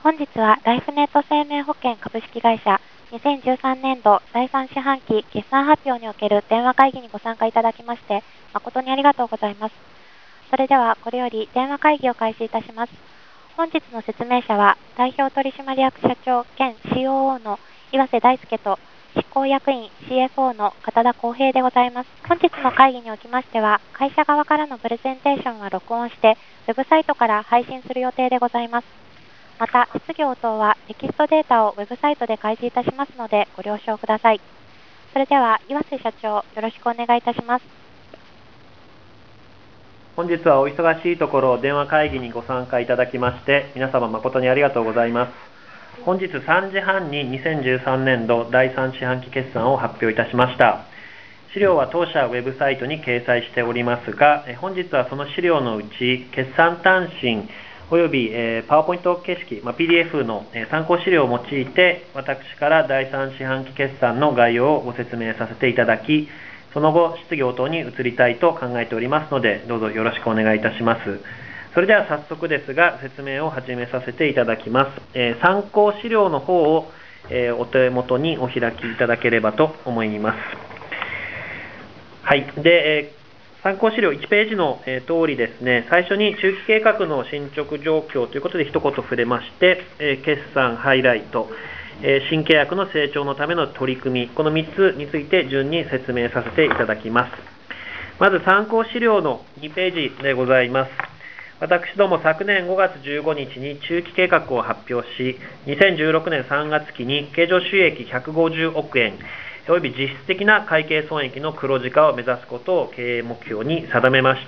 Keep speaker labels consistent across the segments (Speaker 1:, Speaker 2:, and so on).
Speaker 1: 本日はライフネット生命保険株式会社2013年度第3四半期決算発表における電話会議にご参加いただきまして誠にありがとうございます。それではこれより電話会議を開始いたします。本日の説明者は代表取締役社長兼 COO の岩瀬大輔と執行役員 CFO の片田康平でございます。本日の会議におきましては会社側からのプレゼンテーションは録音してウェブサイトから配信する予定でございます。また、質疑応答はテキストデータをウェブサイトで開示いたしますのでご了承ください。それでは岩瀬社長、よろしくお願いいたします。
Speaker 2: 本日はお忙しいところ電話会議にご参加いただきまして皆様誠にありがとうございます。本日3時半に2013年度第3四半期決算を発表いたしました。資料は当社ウェブサイトに掲載しておりますが、本日はその資料のうち決算単身およびパワーポイント形式、PDF の参考資料を用いて私から第3四半期決算の概要をご説明させていただき、その後質疑応答に移りたいと考えておりますのでどうぞよろしくお願いいたします。それでは早速ですが説明を始めさせていただきます。参考資料の方をお手元にお開きいただければと思います。はい。で、参考資料1ページの通りですね、最初に中期計画の進捗状況ということで一言触れまして、決算ハイライト、新契約の成長のための取り組み、この3つについて順に説明させていただきます。まず参考資料の2ページでございます。私ども昨年5月15日に中期計画を発表し、2016年3月期に経常収益150億円、および実質的な会計損益の黒字化を目指すことを経営目標に定めました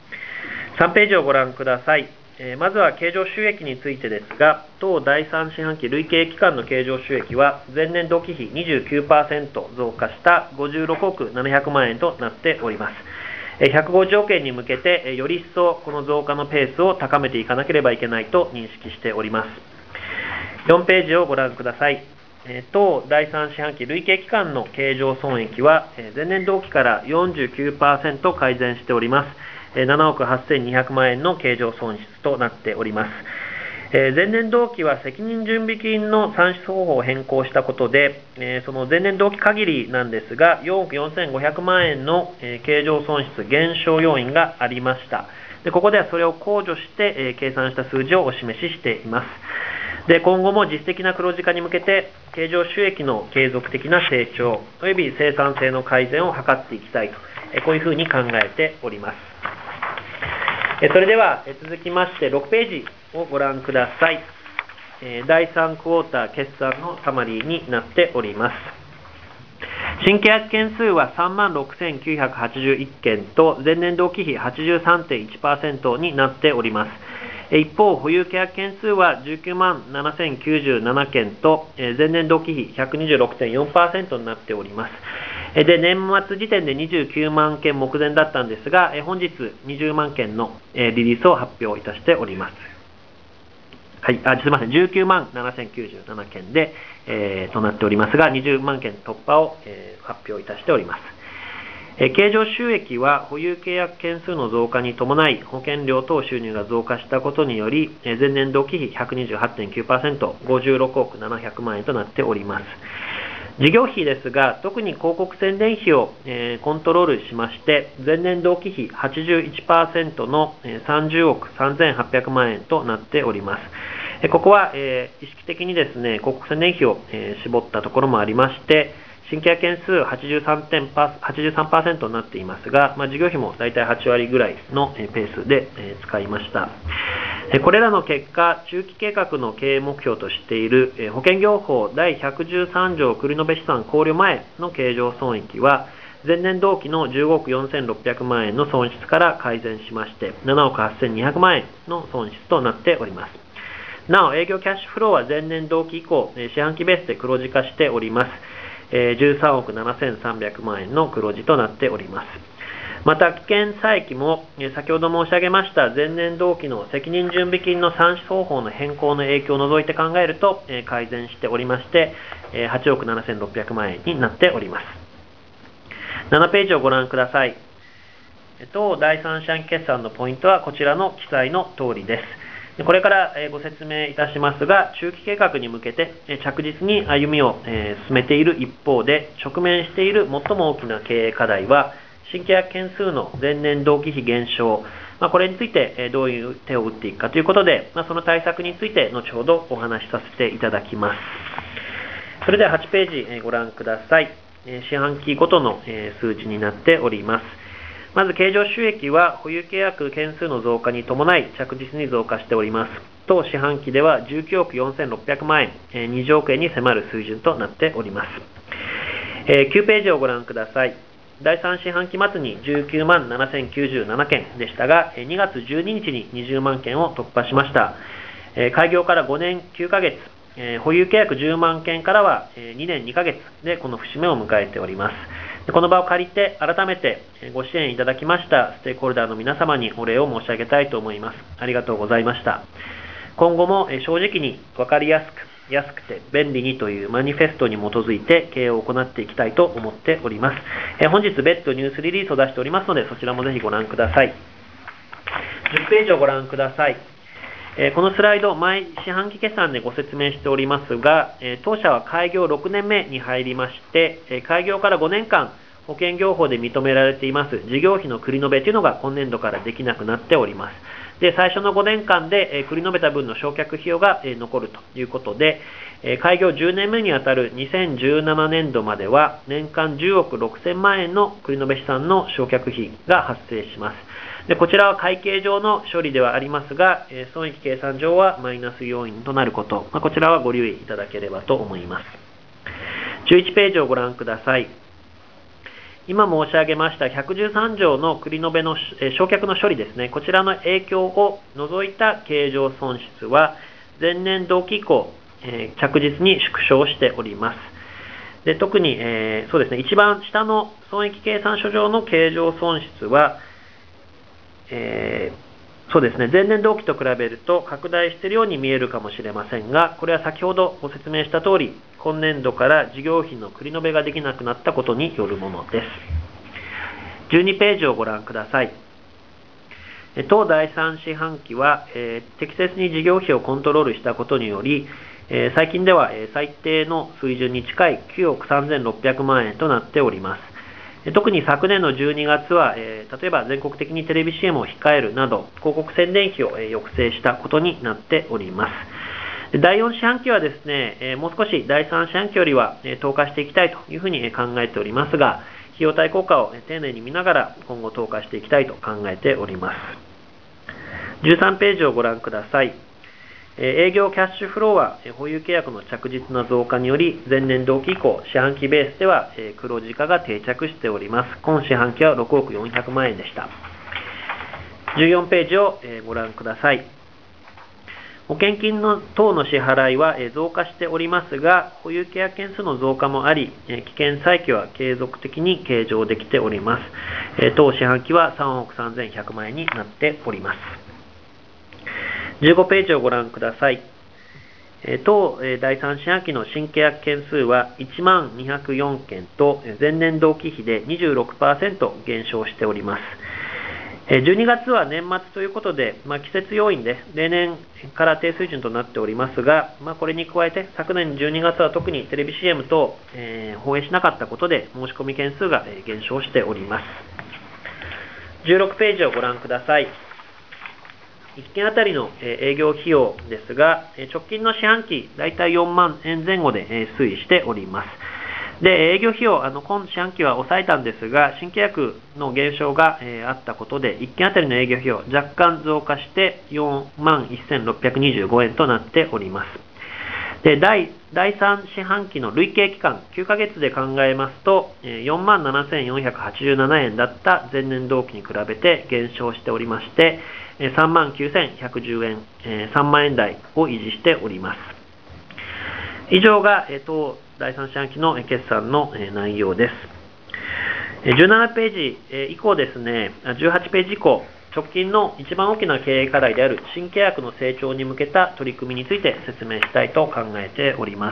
Speaker 2: 。3ページをご覧ください。まずは経常収益についてですが、当第3四半期累計期間の経常収益は前年同期比 29% 増加した56億700万円となっております。150億円に向けてより一層この増加のペースを高めていかなければいけないと認識しております。4ページをご覧ください。当第3四半期累計期間の経常損益は前年同期から 49% 改善しております。7億8200万円の経常損失となっております。前年同期は責任準備金の算出方法を変更したことで、その前年同期限りなんですが、4億4500万円の経常損失減少要因がありました。でここではそれを控除して計算した数字をお示ししています。で今後も実質的な黒字化に向けて経常収益の継続的な成長および生産性の改善を図っていきたいと、こういうふうに考えております。それでは続きまして6ページをご覧ください。第3クォーター決算のサマリーになっております。新契約件数は36,981件と前年同期比 83.1% になっております。一方、保有契約件数は19万7097件と前年同期比 126.4% になっております。で年末時点で29万件目前だったんですが、本日20万件のリリースを発表いたしております。はい、すみません、19万7097件で、となっておりますが、20万件突破を、発表いたしております。経常収益は保有契約件数の増加に伴い保険料等収入が増加したことにより前年同期比 128.9%、56億700万円となっております。事業費ですが、特に広告宣伝費をコントロールしまして、前年同期比 81% の30億3800万円となっております。ここは意識的にですね、広告宣伝費を絞ったところもありまして、新規件数 83% になっていますが、事業費も大体8割ぐらいのペースで使いました。これらの結果、中期計画の経営目標としている保険業法第113条繰延資産考慮前の経常損益は、前年同期の15億4600万円の損失から改善しまして、7億8200万円の損失となっております。なお、営業キャッシュフローは前年同期以降、四半期ベースで黒字化しております。13億7300万円の黒字となっております。また、危険差益も先ほど申し上げました前年同期の責任準備金の算出方法の変更の影響を除いて考えると改善しておりまして、8億7600万円になっております。7ページをご覧ください。当第3四半期決算のポイントはこちらの記載の通りです。 これからご説明いたしますが、中期計画に向けて着実に歩みを進めている一方で、直面している最も大きな経営課題は、新契約件数の前年同期比減少、これについてどういう手を打っていくかということで、その対策について後ほどお話しさせていただきます。それでは8ページご覧ください。四半期ごとの数値になっております。まず経常収益は保有契約件数の増加に伴い着実に増加しております。当四半期では19億4600万円、20億円に迫る水準となっております。9ページをご覧ください。第3四半期末に19万7097件でしたが、2月12日に20万件を突破しました。開業から5年9ヶ月、保有契約10万件からは2年2ヶ月でこの節目を迎えております。この場を借りて改めてご支援いただきましたステークホルダーの皆様にお礼を申し上げたいと思います。ありがとうございました。今後も正直に分かりやすく安くて便利にというマニフェストに基づいて経営を行っていきたいと思っております。本日別途ニュースリリースを出しておりますので、そちらもぜひご覧ください。10ページをご覧ください。このスライド、毎四半期決算でご説明しておりますが、当社は開業6年目に入りまして、開業から5年間、保険業法で認められています事業費の繰り延べというのが今年度からできなくなっております。で、最初の5年間で繰り延べた分の償却費用が残るということで、開業10年目にあたる2017年度までは年間10億6000万円の繰り延べ資産の償却費が発生します。で、こちらは会計上の処理ではありますが、損益計算上はマイナス要因となること、こちらはご留意いただければと思います。11ページをご覧ください。今申し上げました113条の繰り延べの償却の処理ですね、こちらの影響を除いた経常損失は前年同期以降、着実に縮小しております。で、特に、そうですね、一番下の損益計算書上の経常損失は、そうですね、前年同期と比べると拡大しているように見えるかもしれませんが、これは先ほどご説明した通り、今年度から事業費の繰り延べができなくなったことによるものです。12ページをご覧ください。当第3四半期は、適切に事業費をコントロールしたことにより、最近では最低の水準に近い9億3600万円となっております。特に昨年の12月は、例えば全国的にテレビ CM を控えるなど、広告宣伝費を抑制したことになっております。第4四半期はですね、もう少し第3四半期よりは投下していきたいというふうに考えておりますが、費用対効果を丁寧に見ながら今後投下していきたいと考えております。13ページをご覧ください。営業キャッシュフローは保有契約の着実な増加により前年同期以降四半期ベースでは黒字化が定着しております。今四半期は6億400万円でした。14ページをご覧ください。保険金の等の支払いは増加しておりますが、保有契約件数の増加もあり、危険債権は継続的に計上できております。当四半期は3億3100万円になっております。15ページをご覧ください。当第3四半期の新契約件数は1万204件と前年同期比で 26% 減少しております。12月は年末ということで、季節要因で例年から低水準となっておりますが、これに加えて昨年12月は特にテレビ CM 等、放映しなかったことで申し込み件数が減少しております。16ページをご覧ください。1件あたりの営業費用ですが、直近の四半期、だいたい4万円前後で推移しております。で、営業費用、今四半期は抑えたんですが、新契約の減少があったことで、1件あたりの営業費用、若干増加して4万1625円となっております。で、第3四半期の累計期間、9ヶ月で考えますと、4万7487円だった前年同期に比べて減少しておりまして、3万9110円、3万円台を維持しております。以上が、当第3四半期の決算の内容です。17ページ以降ですね、18ページ以降、直近の一番大きな経営課題である新契約の成長に向けた取り組みについて説明したいと考えております。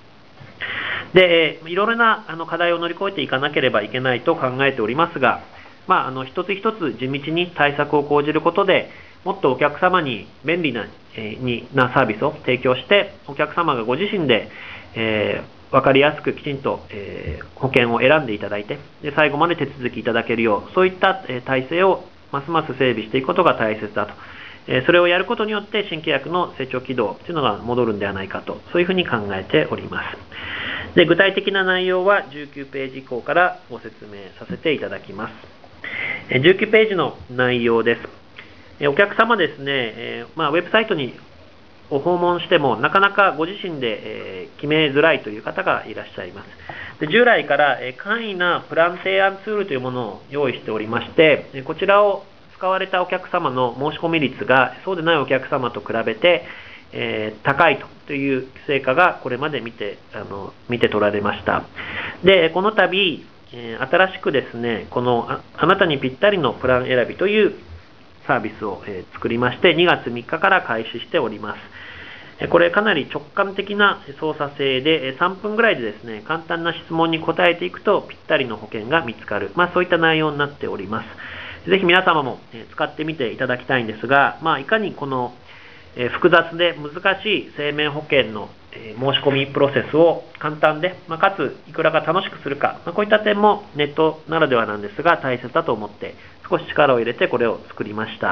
Speaker 2: で、いろいろな課題を乗り越えていかなければいけないと考えておりますが、一つ一つ地道に対策を講じることで、 もっとお客様に便利なサービスを提供して、お客様がご自身で、分かりやすくきちんと、保険を選んでいただいて、で最後まで手続きいただけるよう、そういった、体制をますます整備していくことが大切だと。それをやることによって新規約の成長軌道というのが戻るんではないかと、そういうふうに考えております。で具体的な内容は19ページ以降からご説明させていただきます。19ページの内容です。お客様ですね、ウェブサイトに訪問してもなかなかご自身で、決めづらいという方がいらっしゃいます。で従来から、簡易なプラン提案ツールというものを用意しておりまして、こちらを使われたお客様の申し込み率がそうでないお客様と比べて、高いという成果がこれまで見て取られました。でこの度、新しくですね、このあなたにぴったりのプラン選びというサービスを、作りまして2月3日から開始しております。これかなり直感的な操作性で3分ぐらいでですね、簡単な質問に答えていくとぴったりの保険が見つかる、そういった内容になっております。ぜひ皆様も使ってみていただきたいんですが、いかにこの複雑で難しい生命保険の申し込みプロセスを簡単で、かついくらか楽しくするか、こういった点もネットならではなんですが大切だと思って少し力を入れてこれを作りました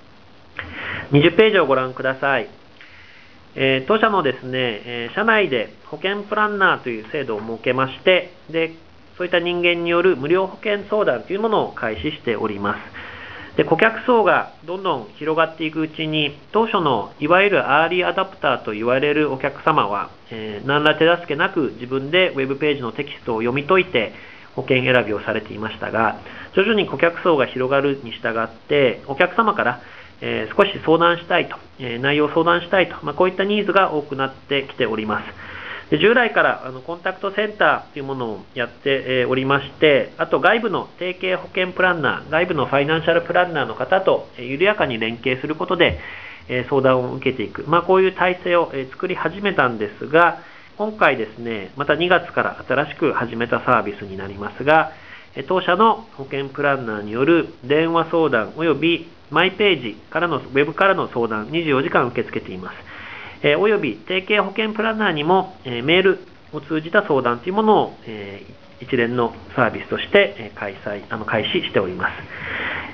Speaker 2: 。20ページをご覧ください。当社のですね、社内で保険プランナーという制度を設けまして、でそういった人間による無料保険相談というものを開始しております。で顧客層がどんどん広がっていくうちに、当初のいわゆるアーリーアダプターと言われるお客様は、何ら手助けなく自分でウェブページのテキストを読み解いて保険選びをされていましたが、徐々に顧客層が広がるに従ってお客様から、少し相談したいと、内容を相談したいと、こういったニーズが多くなってきております。で従来からコンタクトセンターというものをやっておりまして、あと外部の提携保険プランナー、外部のファイナンシャルプランナーの方と緩やかに連携することで相談を受けていく、こういう体制を作り始めたんですが、今回ですね、また2月から新しく始めたサービスになりますが、当社の保険プランナーによる電話相談およびマイページからのウェブからの相談24時間受け付けています。および提携保険プランナーにもメールを通じた相談というものを一連のサービスとして開始しております。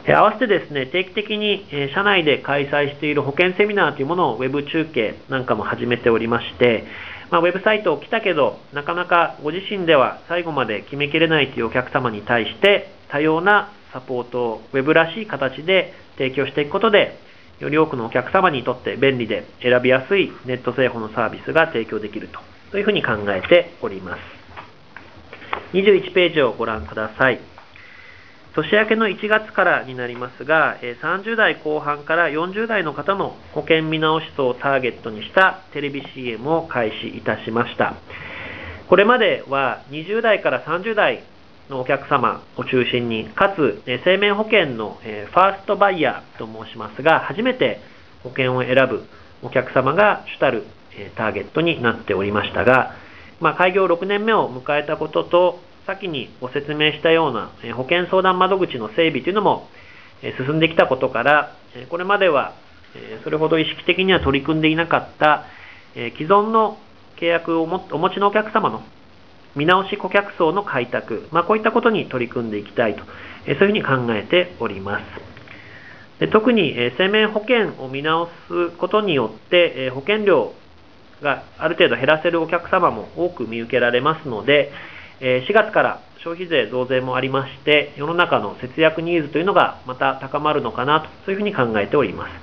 Speaker 2: 合わせてですね、定期的に社内で開催している保険セミナーというものをウェブ中継なんかも始めておりまして、ウェブサイトを来たけどなかなかご自身では最後まで決めきれないというお客様に対して多様なサポートをウェブらしい形で提供していくことで、より多くのお客様にとって便利で選びやすいネット製法のサービスが提供できるというふうに考えております。21ページをご覧ください。年明けの1月からになりますが、30代後半から40代の方の保険見直し層をターゲットにしたテレビ CM を開始いたしました。これまでは20代から30代のお客様を中心に、かつ生命保険のファーストバイヤーと申しますが、初めて保険を選ぶお客様が主たるターゲットになっておりましたが、開業6年目を迎えたことと、先にご説明したような保険相談窓口の整備というのも進んできたことから、これまではそれほど意識的には取り組んでいなかった既存の契約をお持ちのお客様の見直し顧客層の開拓、こういったことに取り組んでいきたいと、そういうふうに考えております。で特に生命保険を見直すことによって保険料がある程度減らせるお客様も多く見受けられますので、4月から消費税増税もありまして、世の中の節約ニーズというのがまた高まるのかなと、そういうふうに考えております。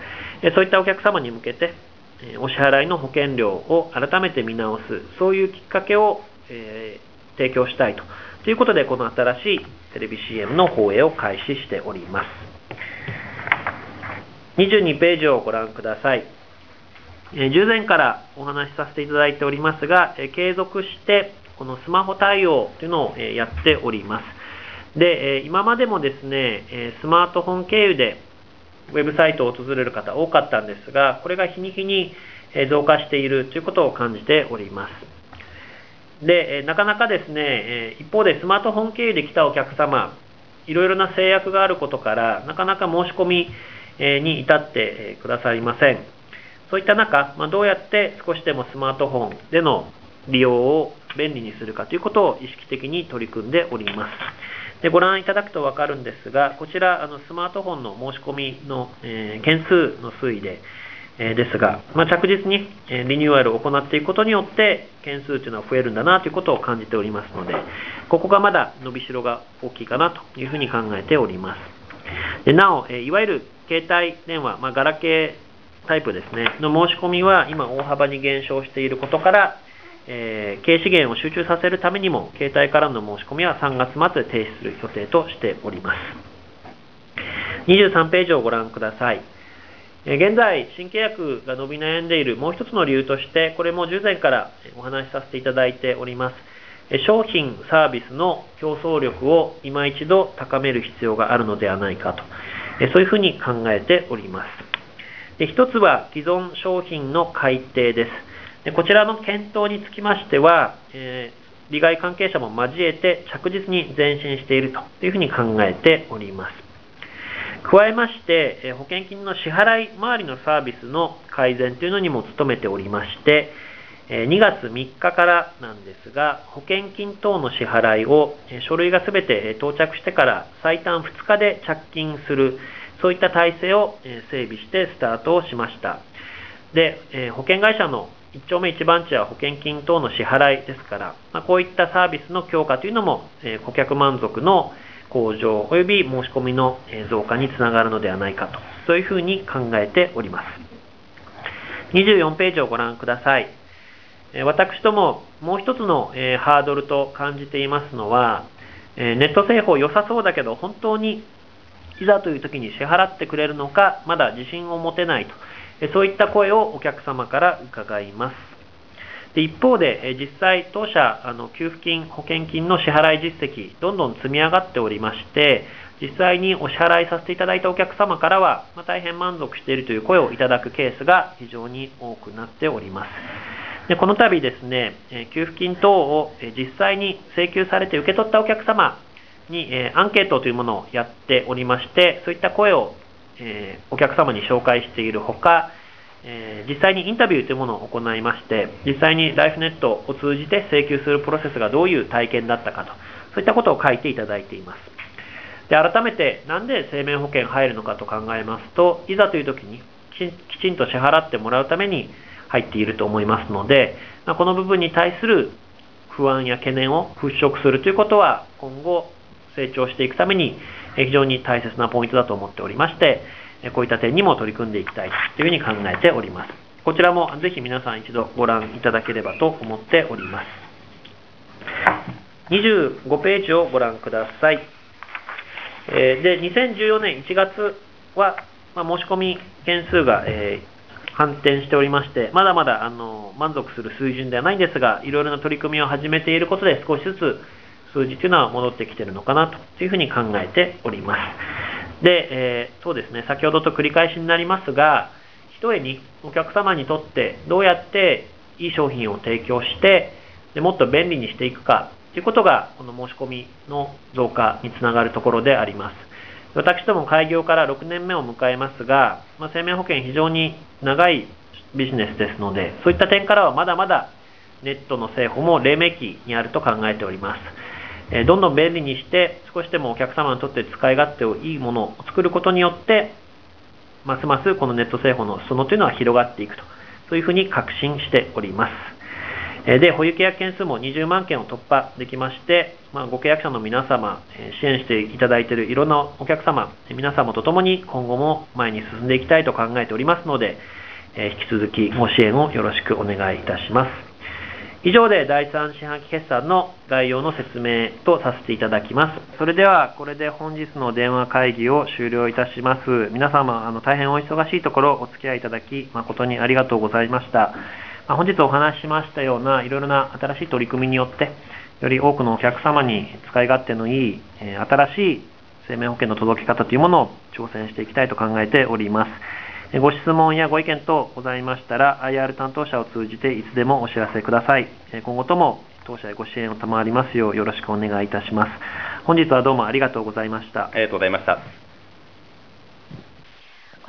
Speaker 2: そういったお客様に向けてお支払いの保険料を改めて見直す、そういうきっかけを提供したいということで、この新しいテレビ CM の放映を開始しております。22ページをご覧ください。従前からお話しさせていただいておりますが、継続してこのスマホ対応というのをやっております。で、今までもですね、スマートフォン経由でウェブサイトを訪れる方多かったんですが、これが日に日に増加しているということを感じております。で、なかなかですね、一方でスマートフォン経由で来たお客様、いろいろな制約があることから、なかなか申し込みに至ってくださりません。そういった中、どうやって少しでもスマートフォンでの利用を便利にするかということを意識的に取り組んでおります。でご覧いただくと分かるんですが、こちらスマートフォンの申し込みの、件数の推移ですが、着実にリニューアルを行っていくことによって件数というのは増えるんだなということを感じておりますので、ここがまだ伸びしろが大きいかなというふうに考えております。でなお、いわゆる携帯電話、ガラケータイプですねの申し込みは今大幅に減少していることから、経営資源を集中させるためにも携帯からの申し込みは3月末で停止する予定としております。23ページをご覧ください。現在、新契約が伸び悩んでいるもう一つの理由として、これも従前からお話しさせていただいております。商品、サービスの競争力を今一度高める必要があるのではないかと、そういうふうに考えております。一つは既存商品の改定です。こちらの検討につきましては、利害関係者も交えて着実に前進しているというふうに考えております。加えまして、保険金の支払い周りのサービスの改善というのにも努めておりまして、2月3日からなんですが、保険金等の支払いを書類がすべて到着してから最短2日で着金する、そういった体制を整備してスタートをしました。で、保険会社の一丁目一番地は保険金等の支払いですから、こういったサービスの強化というのも、顧客満足の向上および申し込みの増加につながるのではないかと、そういうふうに考えております。24ページをご覧ください。私どももう一つのハードルと感じていますのは、ネット製法良さそうだけど本当にいざという時に支払ってくれるのかまだ自信を持てないと、そういった声をお客様から伺います。で一方で、実際当社給付金保険金の支払い実績どんどん積み上がっておりまして、実際にお支払いさせていただいたお客様からは、大変満足しているという声をいただくケースが非常に多くなっております。でこの度ですね、給付金等を実際に請求されて受け取ったお客様にアンケートというものをやっておりまして、そういった声をお客様に紹介しているほか、実際にインタビューというものを行いまして、実際にライフネットを通じて請求するプロセスがどういう体験だったかと、そういったことを書いていただいています。で改めてなんで生命保険入るのかと考えますと、いざという時にきちんと支払ってもらうために入っていると思いますので、この部分に対する不安や懸念を払拭するということは今後成長していくために非常に大切なポイントだと思っておりまして、こういった点にも取り組んでいきたいというふうに考えております。こちらもぜひ皆さん一度ご覧いただければと思っております。25ページをご覧ください。で2014年1月は、申し込み件数が、反転しておりまして、まだまだ満足する水準ではないんですが、いろいろな取り組みを始めていることで少しずつ数字というのは戻ってきているのかなというふうに考えております。で、そうですね、先ほどと繰り返しになりますが、ひとえにお客様にとってどうやっていい商品を提供してもっと便利にしていくかということがこの申し込みの増加につながるところであります。私ども開業から6年目を迎えますが、生命保険非常に長いビジネスですので、そういった点からはまだまだネットの製法も黎明期にあると考えております。どんどん便利にして少しでもお客様にとって使い勝手をいいものを作ることによってますますこのネット製法の裾野というのは広がっていくと、そういうふうに確信しております。で保有契約件数も20万件を突破できまして、ご契約者の皆様、支援していただいているいろんなお客様皆様とともに今後も前に進んでいきたいと考えておりますので、引き続きご支援をよろしくお願いいたします。以上で第3四半期決算の概要の説明とさせていただきます。それではこれで本日の電話会議を終了いたします。皆様大変お忙しいところお付き合いいただき誠にありがとうございました。本日お話ししましたようないろいろな新しい取り組みによってより多くのお客様に使い勝手のいい新しい生命保険の届け方というものを挑戦していきたいと考えております。ご質問やご意見等ございましたら IR 担当者を通じていつでもお知らせください。今後とも当社へご支援を賜りますようよろしくお願いいたします。本日はどうもありがとうございました。
Speaker 3: ありがとうございました。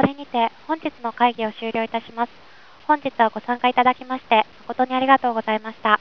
Speaker 1: これにて本日の会議を終了いたします。本日はご参加いただきまして誠にありがとうございました。